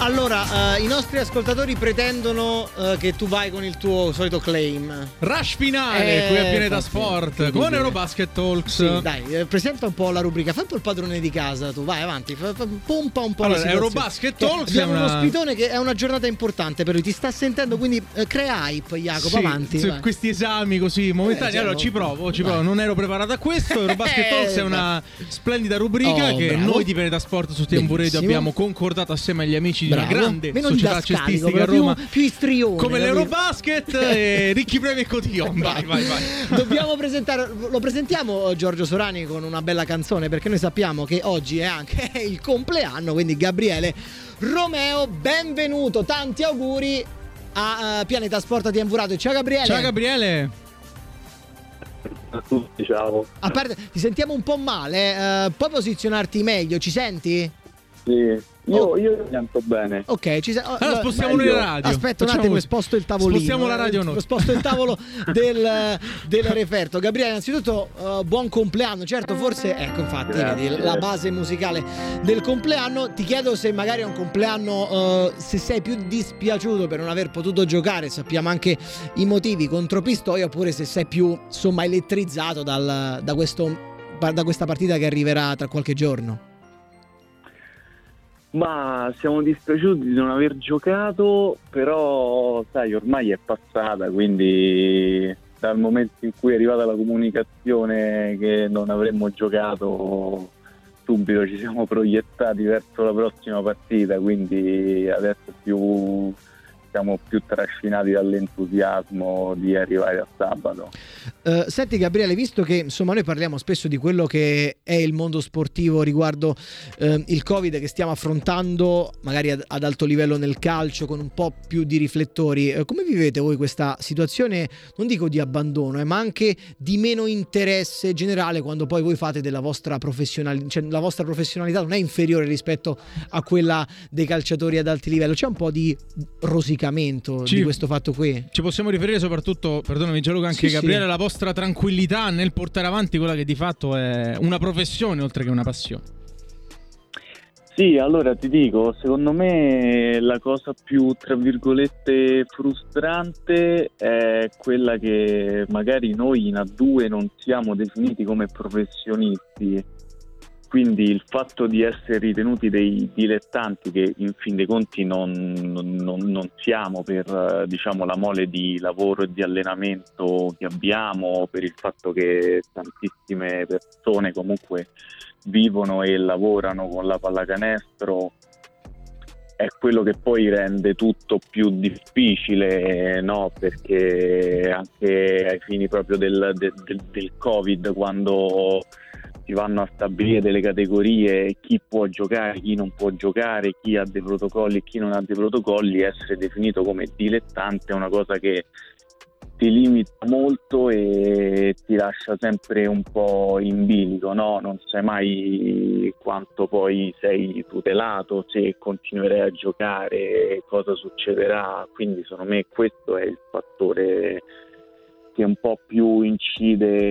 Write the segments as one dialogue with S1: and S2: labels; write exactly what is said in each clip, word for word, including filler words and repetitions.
S1: Allora, uh, i nostri ascoltatori pretendono uh, che tu vai con il tuo solito claim.
S2: Rush finale
S1: eh,
S2: qui a Pianeta Sport con Eurobasket Talks.
S1: Sì, dai, eh, presenta un po' la rubrica, fai un po' il padrone di casa tu, vai avanti, f- f- pompa un po'
S2: allora,
S1: la situazione.
S2: Eurobasket Talks
S1: abbiamo
S2: è una...
S1: uno spitone che è una giornata importante per lui, ti sta sentendo, quindi eh, crea hype, Jacopo,
S2: sì,
S1: avanti.
S2: Su
S1: vai.
S2: questi esami così momentanei,
S1: Eh,
S2: allora
S1: cioè,
S2: ci provo, ci
S1: vai.
S2: provo, non ero preparato a questo. Eurobasket
S1: Eh,
S2: Talks è una splendida rubrica
S1: oh,
S2: che
S1: bravo.
S2: noi di Pianeta Sport su T M V Radio
S1: Bellissimo.
S2: abbiamo concordato assieme agli amici di
S1: Bravo.
S2: una grande
S1: Meno
S2: società
S1: didascalico,
S2: cestistica a
S1: però
S2: Roma
S1: più, più istrione,
S2: come
S1: capito?
S2: l'Eurobasket e Ricchi Premi e Cotillon. Vai, vai, vai.
S1: Dobbiamo presentare, lo presentiamo Giorgio Sorani con una bella canzone, perché noi sappiamo che oggi è anche il compleanno, quindi Gabriele Romeo, benvenuto, tanti auguri a uh, Pianeta Sport T M V Radio. Ciao Gabriele.
S2: Ciao Gabriele.
S3: A tutti, ciao.
S1: A parte, ti sentiamo un po' male, uh, puoi posizionarti meglio, ci senti?
S3: Sì, io,
S1: Oh.
S3: io sento bene.
S1: Ok, ci sei. oh,
S2: Allora spostiamo noi
S3: meglio.
S2: la radio.
S1: Aspetta un
S2: Facciamo
S1: attimo,
S2: così.
S1: sposto il tavolino.
S2: Spostiamo la radio
S1: eh,
S2: noi.
S1: Sposto il tavolo del, del referto. Gabriele, innanzitutto uh, buon compleanno. Certo, forse, ecco, infatti,
S3: Grazie.
S1: vedi, la base musicale del compleanno. Ti chiedo se magari è un compleanno, uh, se sei più dispiaciuto per non aver potuto giocare, sappiamo anche i motivi contro Pistoia, oppure se sei più, insomma, elettrizzato dal, da, questo, da questa partita che arriverà tra qualche giorno.
S3: Ma siamo dispiaciuti di non aver giocato, però sai, ormai è passata, quindi dal momento in cui è arrivata la comunicazione che non avremmo giocato, subito ci siamo proiettati verso la prossima partita, quindi adesso più siamo più trascinati dall'entusiasmo di arrivare a sabato.
S1: Uh, senti Gabriele, visto che insomma noi parliamo spesso di quello che è il mondo sportivo riguardo uh, il Covid che stiamo affrontando magari ad, ad alto livello nel calcio con un po' più di riflettori, uh, come vivete voi questa situazione, non dico di abbandono, eh, ma anche di meno interesse generale quando poi voi fate della vostra professionalità, cioè la vostra professionalità non è inferiore rispetto a quella dei calciatori ad alti livello, c'è un po' di rosicamento
S2: Ci-
S1: di questo fatto qui?
S2: Ci possiamo riferire soprattutto, perdonami Gianluca, anche
S1: Sì,
S2: Gabriele,
S1: sì.
S2: alla vostra tranquillità nel portare avanti quella che di fatto è una professione oltre che una passione.
S3: Sì, allora ti dico, secondo me la cosa più, tra virgolette, frustrante è quella che magari noi in A due non siamo definiti come professionisti, quindi il fatto di essere ritenuti dei dilettanti, che in fin dei conti non, non, non, non siamo per eh, diciamo la mole di lavoro e di allenamento che abbiamo, per il fatto che tantissime persone comunque vivono e lavorano con la pallacanestro, è quello che poi rende tutto più difficile, no? Perché anche ai fini proprio del, del, del, del Covid, quando si vanno a stabilire delle categorie, chi può giocare, chi non può giocare, chi ha dei protocolli e chi non ha dei protocolli, essere definito come dilettante è una cosa che ti limita molto e ti lascia sempre un po' in bilico, no? Non sai mai quanto poi sei tutelato, se continuerai a giocare, cosa succederà, quindi secondo me questo è il fattore che un po' più incide,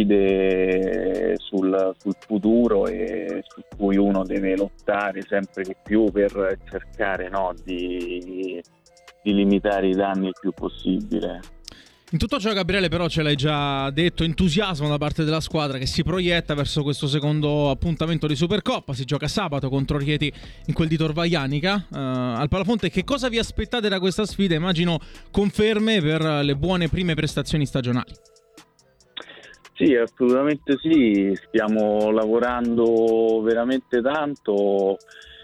S3: incide sul, sul futuro e su cui uno deve lottare sempre di più per cercare, no, di, di limitare i danni il più possibile.
S2: In tutto ciò, Gabriele, però ce l'hai già detto, entusiasmo da parte della squadra che si proietta verso questo secondo appuntamento di Supercoppa. Si gioca sabato contro Rieti in quel di Torvaianica uh, al Palafonte. Che cosa vi aspettate da questa sfida? Immagino conferme per le buone prime prestazioni stagionali.
S3: Sì, assolutamente sì, stiamo lavorando veramente tanto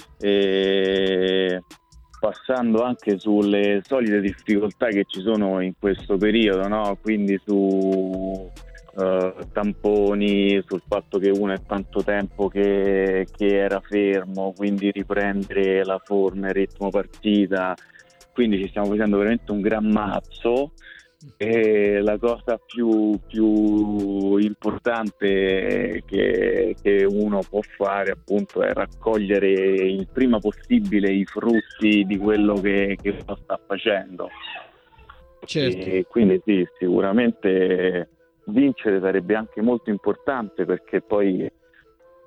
S3: e passando anche sulle solite difficoltà che ci sono in questo periodo, no? Quindi su uh, tamponi, sul fatto che uno è tanto tempo che, che era fermo, quindi riprendere la forma, il ritmo partita, quindi ci stiamo facendo veramente un gran mazzo. E la cosa più, più importante che, che uno può fare appunto è raccogliere il prima possibile i frutti di quello che, che lo sta facendo.
S1: Certo.
S3: E quindi sì, sicuramente vincere sarebbe anche molto importante, perché poi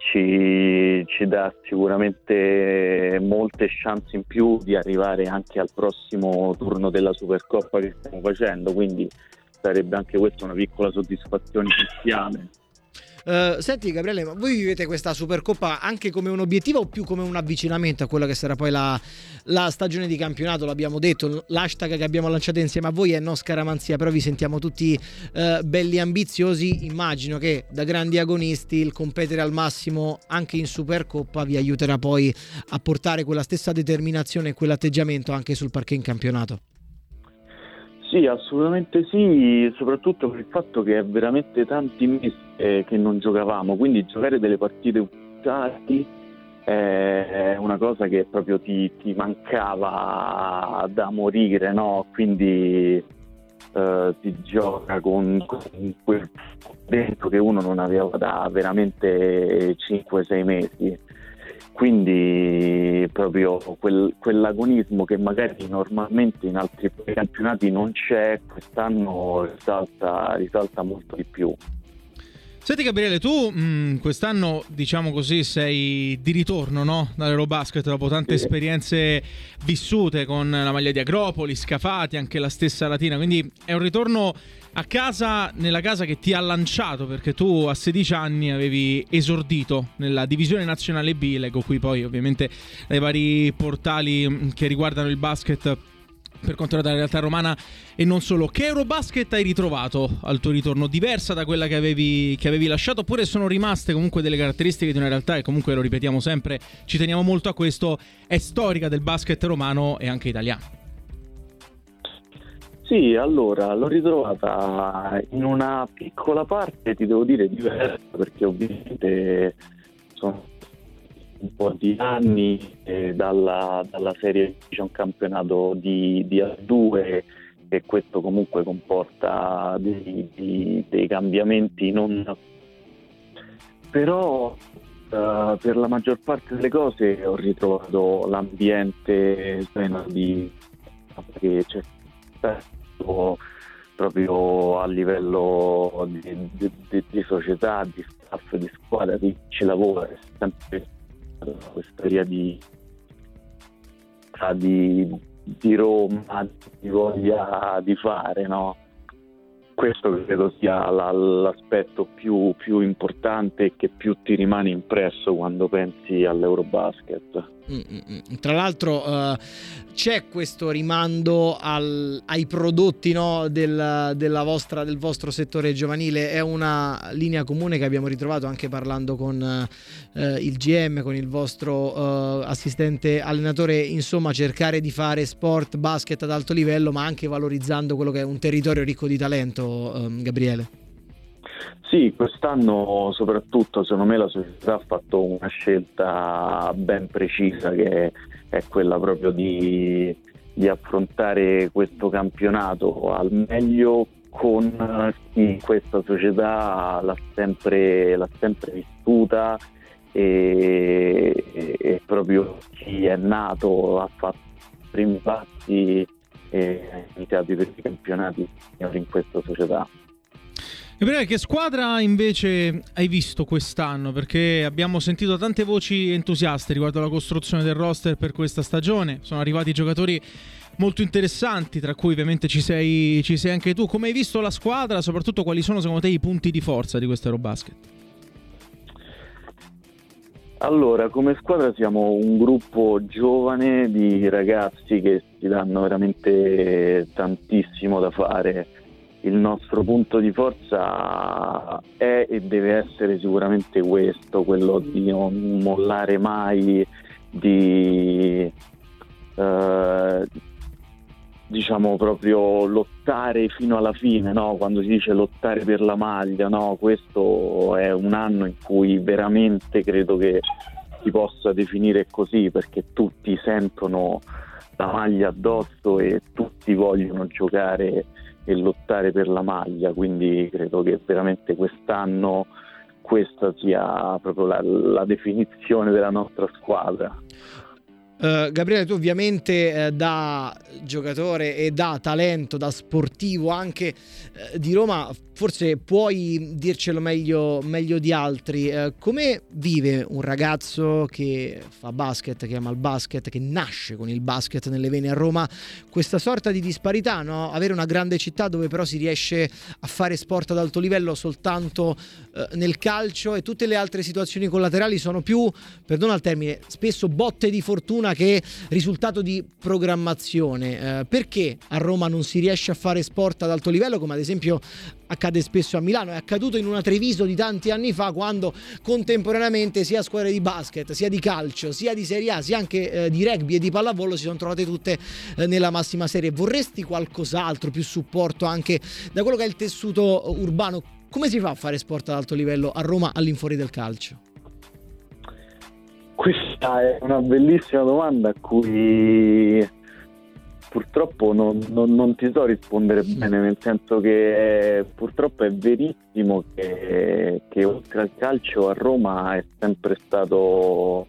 S3: ci, ci dà sicuramente molte chance in più di arrivare anche al prossimo turno della Supercoppa che stiamo facendo, quindi sarebbe anche questa una piccola soddisfazione iniziale.
S1: Uh, senti Gabriele, ma voi vivete questa Supercoppa anche come un obiettivo o più come un avvicinamento a quella che sarà poi la, la stagione di campionato? L'abbiamo detto, l'hashtag che abbiamo lanciato insieme a voi è No Scaramanzia, però vi sentiamo tutti uh, belli ambiziosi. Immagino che da grandi agonisti il competere al massimo anche in Supercoppa vi aiuterà poi a portare quella stessa determinazione e quell'atteggiamento anche sul parquet in campionato.
S3: Sì, assolutamente sì, soprattutto per il fatto che è veramente tanti mesi eh, che non giocavamo, quindi giocare delle partite ufficiali è una cosa che proprio ti, ti mancava da morire, no? Quindi eh, si gioca con, con quel dentro che uno non aveva da veramente cinque sei mesi. Quindi proprio quel, quell'agonismo che magari normalmente in altri campionati non c'è, quest'anno risalta, risalta molto di più.
S2: Senti Gabriele, tu mh, quest'anno, diciamo così, sei di ritorno, no? Dall'Eurobasket dopo tante sì. esperienze vissute con la maglia di Agropoli, Scafati, anche la stessa Latina, quindi è un ritorno a casa, nella casa che ti ha lanciato, perché tu a sedici anni avevi esordito nella divisione nazionale B, leggo qui poi ovviamente dai vari portali che riguardano il basket per quanto riguarda la realtà romana e non solo. Che Eurobasket hai ritrovato al tuo ritorno? Diversa da quella che avevi, che avevi lasciato, oppure sono rimaste comunque delle caratteristiche di una realtà che comunque, lo ripetiamo sempre, ci teniamo molto a questo, è storica del basket romano e anche italiano?
S3: Sì, allora l'ho ritrovata in una piccola parte, ti devo dire diversa, perché ovviamente sono un po' di anni eh, dalla, dalla serie, c'è un campionato di, di A due e questo comunque comporta dei, dei, dei cambiamenti, non... però uh, per la maggior parte delle cose ho ritrovato l'ambiente pieno di... che c'è proprio a livello di, di, di, di società, di staff, di squadra, di ci lavora, è sempre questa via di, di, di Roma, di voglia di fare, no? Questo credo sia la, l'aspetto più, più importante e che più ti rimane impresso quando pensi all'Eurobasket.
S1: Mm-mm. Tra l'altro uh, c'è questo rimando al, ai prodotti, no, del, della vostra, del vostro settore giovanile. È una linea comune che abbiamo ritrovato anche parlando con uh, il G M, con il vostro uh, assistente allenatore, insomma cercare di fare sport, basket ad alto livello, ma anche valorizzando quello che è un territorio ricco di talento, um, Gabriele.
S3: Sì, quest'anno soprattutto secondo me la società ha fatto una scelta ben precisa, che è quella proprio di, di affrontare questo campionato al meglio con chi questa società l'ha sempre, l'ha sempre vissuta e, e proprio chi è nato ha fatto i primi passi e ha iniziato i primi campionati in questa società.
S2: Gabriele, che squadra invece hai visto quest'anno? Perché abbiamo sentito tante voci entusiaste riguardo alla costruzione del roster per questa stagione. Sono arrivati giocatori molto interessanti, tra cui ovviamente ci sei, ci sei anche tu. Come hai visto la squadra? Soprattutto quali sono secondo te i punti di forza di questo Eurobasket?
S3: Allora, come squadra siamo un gruppo giovane di ragazzi che si danno veramente tantissimo da fare. Il nostro punto di forza è e deve essere sicuramente questo, quello di non mollare mai, di eh, diciamo proprio lottare fino alla fine, no? Quando si dice lottare per la maglia, no? Questo è un anno in cui veramente credo che si possa definire così, perché tutti sentono la maglia addosso e tutti vogliono giocare e lottare per la maglia, quindi credo che veramente quest'anno questa sia proprio la, la definizione della nostra squadra.
S1: Uh, Gabriele, tu ovviamente uh, da giocatore e da talento, da sportivo anche uh, di Roma, forse puoi dircelo meglio, meglio di altri. Uh, come vive un ragazzo che fa basket, che ama il basket, che nasce con il basket nelle vene a Roma, questa sorta di disparità, no? Avere una grande città dove però si riesce a fare sport ad alto livello soltanto uh, nel calcio, e tutte le altre situazioni collaterali sono più, perdona il termine, spesso botte di fortuna che risultato di programmazione. Eh, perché a Roma non si riesce a fare sport ad alto livello, come ad esempio accade spesso a Milano? È accaduto in una Treviso di tanti anni fa, quando contemporaneamente sia squadre di basket, sia di calcio, sia di Serie A, sia anche eh, di rugby e di pallavolo si sono trovate tutte eh, nella massima serie. Vorresti qualcos'altro, più supporto anche da quello che è il tessuto urbano? Come si fa a fare sport ad alto livello a Roma all'infuori del calcio?
S3: Questa è una bellissima domanda a cui purtroppo non, non, non ti so rispondere bene, nel senso che eh, purtroppo è verissimo che, che oltre al calcio a Roma è sempre stato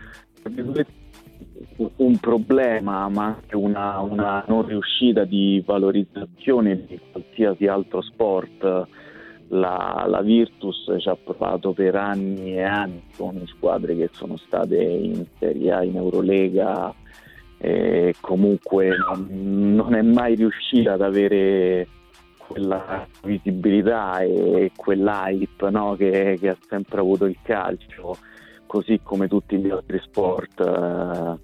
S3: un problema, ma anche una, una non riuscita di valorizzazione di qualsiasi altro sport. La, la Virtus ci ha provato per anni e anni con squadre che sono state in Serie A, in Eurolega, e comunque non, non è mai riuscita ad avere quella visibilità e quell'hype, no, che, che ha sempre avuto il calcio, così come tutti gli altri sport.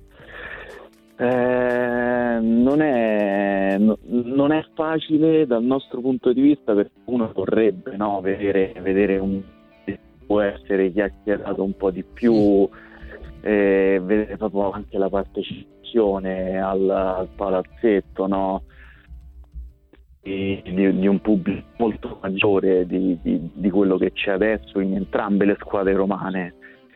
S3: Eh, non è non è facile dal nostro punto di vista, perché uno vorrebbe, no, vedere, vedere un può essere chiacchierato un po' di più, eh, vedere proprio anche la partecipazione al, al palazzetto, no, di, di, di un pubblico molto maggiore di, di, di quello che c'è adesso in entrambe le squadre romane.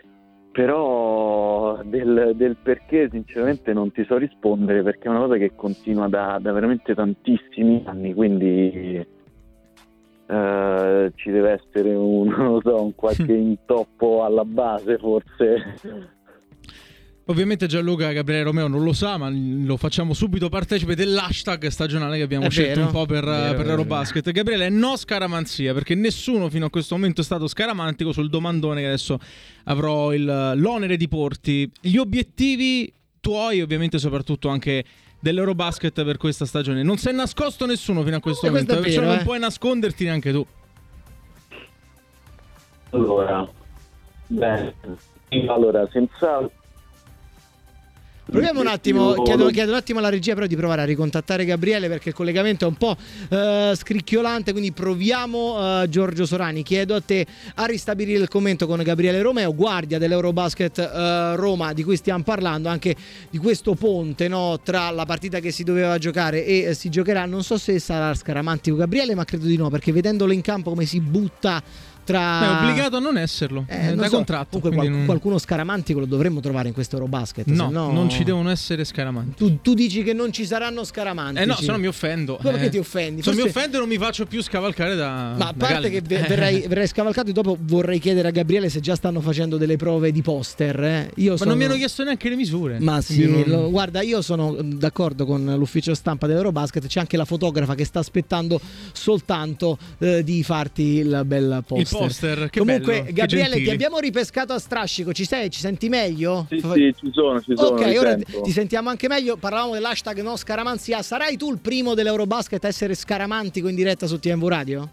S3: Però del, del perché sinceramente non ti so rispondere, perché è una cosa che continua da, da veramente tantissimi anni, quindi uh, ci deve essere un, non lo so, un qualche intoppo alla base forse.
S2: Ovviamente Gianluca Gabriele Romeo non lo sa, ma lo facciamo subito partecipe dell'hashtag stagionale che abbiamo
S1: è
S2: scelto
S1: vero,
S2: un po' per,
S1: vero,
S2: per l'Eurobasket. Gabriele, no scaramanzia, perché nessuno fino a questo momento è stato scaramantico sul domandone che adesso avrò il, l'onere di porti. Gli obiettivi tuoi, ovviamente soprattutto anche dell'Eurobasket per questa stagione. Non si è nascosto nessuno fino a questo
S1: eh,
S2: momento,
S1: vero,
S2: perciò non
S1: eh.
S2: puoi nasconderti neanche tu.
S3: Allora, beh, allora senza...
S1: Proviamo un attimo, chiedo, chiedo un attimo alla regia però di provare a ricontattare Gabriele, perché il collegamento è un po' uh, scricchiolante, quindi proviamo. uh, Giorgio Sorani, chiedo a te a ristabilire il commento con Gabriele Romeo, guardia dell'Eurobasket uh, Roma, di cui stiamo parlando, anche di questo ponte, no, tra la partita che si doveva giocare e uh, si giocherà. Non so se sarà scaramantico Gabriele, ma credo di no, perché vedendolo in campo come si butta tra...
S2: È obbligato a non esserlo,
S1: eh,
S2: è
S1: non
S2: da
S1: so,
S2: contratto.
S1: Comunque qual-
S2: non...
S1: qualcuno scaramantico lo dovremmo trovare in questo Eurobasket.
S2: No,
S1: se no,
S2: non ci devono essere scaramanti.
S1: Tu, tu dici che non ci saranno scaramanti?
S2: Eh no, se no mi offendo.
S1: Ma perché
S2: eh.
S1: ti offendi?
S2: Se
S1: Forse...
S2: mi offendo non mi faccio più scavalcare da...
S1: Ma a
S2: da
S1: parte
S2: Galli.
S1: che verrei, verrei scavalcato, e dopo vorrei chiedere a Gabriele se già stanno facendo delle prove di poster. Eh. Io
S2: Ma
S1: sono...
S2: non mi hanno chiesto neanche le misure.
S1: Ma sì,
S2: non...
S1: lo, guarda, io sono d'accordo con l'ufficio stampa dell'Eurobasket. C'è anche la fotografa che sta aspettando soltanto eh, di farti il bel poster.
S2: Il poster, che
S1: Comunque,
S2: bello,
S1: Gabriele,
S2: che
S1: ti abbiamo ripescato a strascico. Ci sei? Ci senti meglio?
S3: Sì, sì, ci sono, ci sono.
S1: Ok, ora
S3: sento.
S1: ti sentiamo anche meglio. Parlavamo dell'hashtag no scaramanzia. Sarai tu il primo dell'Eurobasket a essere scaramantico in diretta su T M V Radio?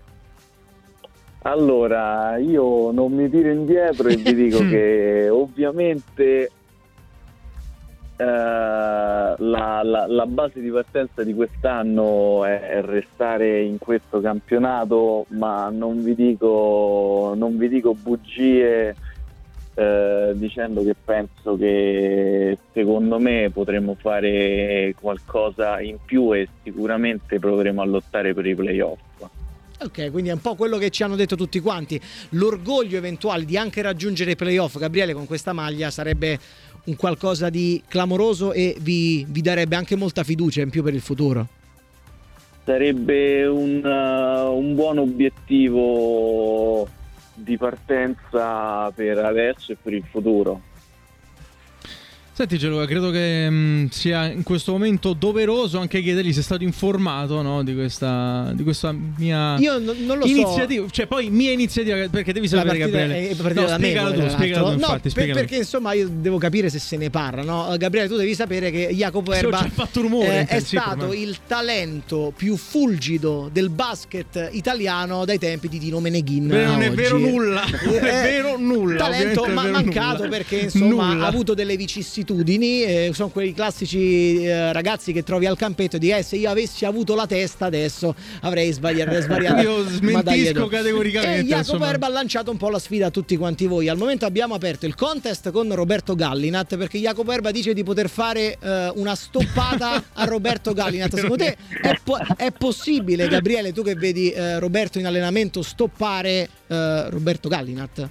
S3: Allora, io non mi tiro indietro e vi dico che ovviamente eh, la, la, la base di partenza di quest'anno è restare in questo campionato, ma non vi dico, non vi dico bugie eh, dicendo che penso che secondo me potremo fare qualcosa in più e sicuramente proveremo a lottare per i playoff.
S1: Ok, quindi è un po' quello che ci hanno detto tutti quanti. L'orgoglio eventuale di anche raggiungere i playoff, Gabriele, con questa maglia sarebbe un qualcosa di clamoroso e vi, vi darebbe anche molta fiducia in più per il futuro.
S3: Sarebbe un, uh, un buon obiettivo di partenza per adesso e per il futuro.
S2: Senti Gianluca, credo che mh, sia in questo momento doveroso anche chiedergli se è stato informato, no, di questa di questa mia
S1: Io no, non lo
S2: iniziativa,
S1: so.
S2: cioè poi mia iniziativa, perché devi sapere Gabriele.
S1: È partita
S2: No,
S1: da
S2: spiegalo
S1: me,
S2: tu,
S1: tra
S2: spiegalo tu,
S1: l'altro.
S2: infatti,
S1: no,
S2: spiegalo.
S1: per, perché insomma io devo capire se se ne parla, no? Gabriele, tu devi sapere che Jacopo
S2: Sì, ho
S1: Erba
S2: già fatto rumore,
S1: eh, è
S2: intensito,
S1: stato
S2: ma-
S1: il talento più fulgido del basket italiano dai tempi di Tino Meneghin.
S2: Beh, non
S1: a
S2: è
S1: oggi.
S2: vero nulla, non è
S1: Eh,
S2: vero nulla.
S1: Talento
S2: ovviamente è
S1: ma
S2: vero
S1: mancato
S2: nulla.
S1: perché insomma
S2: Nulla.
S1: ha avuto delle vicissitudini, eh, sono quei classici eh, ragazzi che trovi al campetto e di eh, se io avessi avuto la testa adesso avrei sbagliato, sbagliato
S2: Io smentisco categoricamente,
S1: e Jacopo
S2: insomma.
S1: Erba ha lanciato un po' la sfida a tutti quanti voi. Al momento abbiamo aperto il contest con Roberto Gallinat perché Jacopo Erba dice di poter fare eh, una stoppata a Roberto Gallinat. Secondo te è, po- è possibile, Gabriele, tu che vedi eh, Roberto in allenamento, stoppare eh, Roberto Gallinat?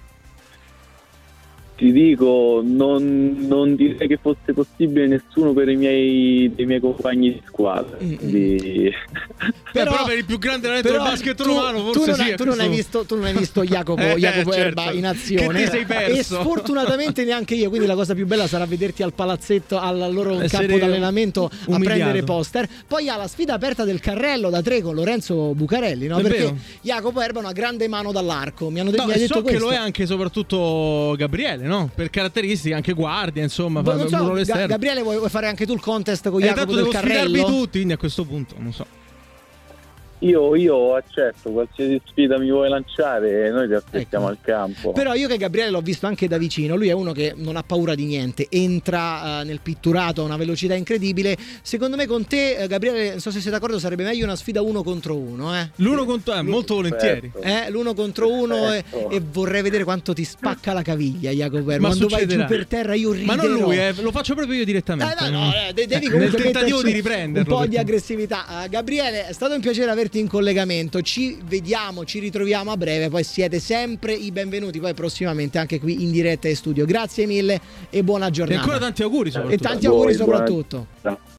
S3: Ti dico, non, non direi che fosse possibile nessuno per i miei, dei miei compagni di squadra.
S1: Mm-mm.
S3: Quindi...
S2: Però, però per il più grande talento del basket
S1: tu,
S2: romano
S1: tu
S2: forse
S1: non,
S2: sì,
S1: hai, tu, non hai
S2: questo-
S1: visto, tu non hai visto Jacopo,
S2: Eh,
S1: Jacopo
S2: certo.
S1: Erba in azione
S2: Che ti sei perso.
S1: e sfortunatamente neanche io, quindi la cosa più bella sarà vederti al palazzetto, al loro
S2: Essere
S1: campo d'allenamento a
S2: umiliato.
S1: prendere poster. Poi ha la sfida aperta del carrello da tre con Lorenzo Bucarelli, no?
S2: È
S1: Perché
S2: vero.
S1: Jacopo Erba ha una grande mano dall'arco, mi hanno de-
S2: No,
S1: mi ha
S2: e
S1: detto
S2: so che
S1: questo.
S2: lo è anche soprattutto Gabriele, no? Per caratteristiche anche guardia, insomma,
S1: Boh,
S2: fa
S1: non
S2: un
S1: so,
S2: ruolo
S1: Ga-
S2: esterno.
S1: Gabriele vuoi, vuoi fare anche tu il contest con
S2: E
S1: Jacopo
S2: tanto
S1: del
S2: devo sfidarvi
S1: carrello?
S2: tutti, quindi a questo punto non so.
S3: Io, io accetto qualsiasi sfida mi vuoi lanciare, noi ti aspettiamo
S1: Ecco.
S3: al campo.
S1: Però io che Gabriele l'ho visto anche da vicino, lui è uno che non ha paura di niente, entra eh, nel pitturato a una velocità incredibile. Secondo me con te, eh, Gabriele, non so se sei d'accordo, sarebbe meglio una sfida uno contro uno, eh?
S2: L'uno contro eh, molto volentieri.
S3: Perfetto.
S1: Eh, l'uno contro uno e,
S3: Perfetto.
S1: e vorrei vedere quanto ti spacca la caviglia, Jacopo Erba.
S2: Ma
S1: Quando vai
S2: succederà.
S1: giù per terra io riderò.
S2: Ma non lui, eh, lo faccio proprio io direttamente.
S1: Eh, no, no, eh, de- devi
S2: Eh,
S1: comunque
S2: nel tentativo
S1: metterci
S2: di riprenderlo.
S1: un po' di
S2: perché-
S1: aggressività. Eh, Gabriele, è stato un piacere averti in collegamento. Ci vediamo, ci ritroviamo a breve. Poi siete sempre i benvenuti. Poi prossimamente anche qui in diretta in studio. Grazie mille e buona
S2: E
S1: giornata.
S2: ancora tanti auguri
S1: E
S2: soprattutto.
S1: tanti
S3: A voi,
S1: auguri
S3: buona-
S1: soprattutto.
S3: Ciao.